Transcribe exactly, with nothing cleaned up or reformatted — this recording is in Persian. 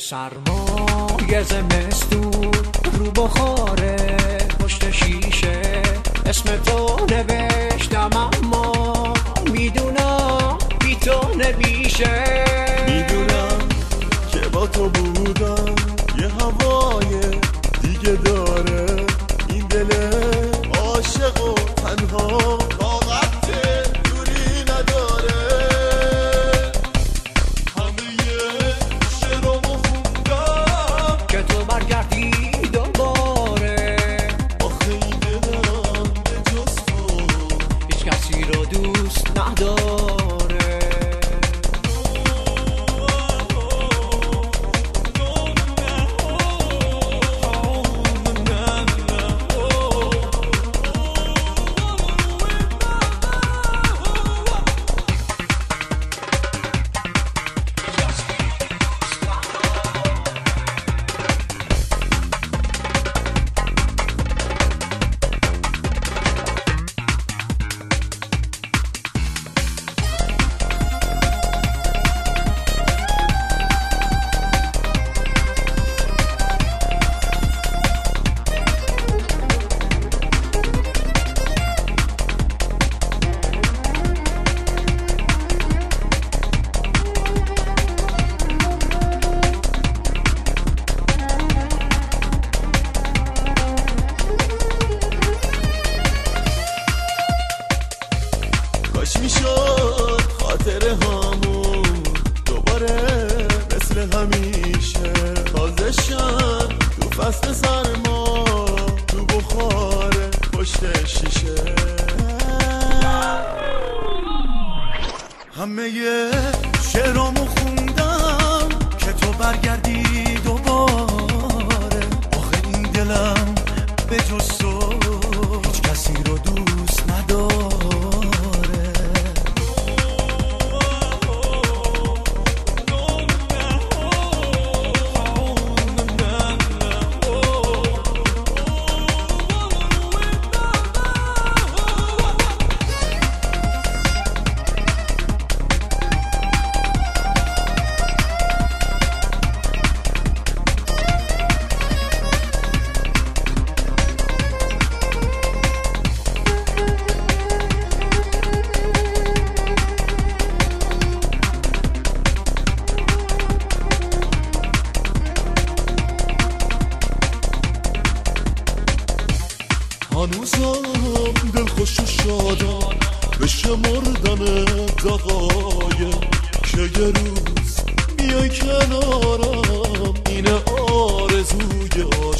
سرمای زمستون رو بخاره پشت شیشه اسم تو نوشتم اما میدونم بی تو نمیشه. میدونم که با تو بودم یه هوای دیگه داره این دل عاشق و تنها طاقت دوری نداره. همه شعرامو خوندم که تو برگردی دوباره. آخه این دلم به جز تو هیچ کسی رو دوست نداره. کاش میشد خاطر همون دوباره مثل همیشه تازه شن تو فصل سرما تو بخار پشت شیشه. همه شعرامو خوندم که تو برگردی دوباره. آخه این دلم به جز تو هیچ کسی رو دوست نداره. هنوزم دل خوش و شادم به شمردن دقایق که یه روز بیای کنارم اینه آرزوی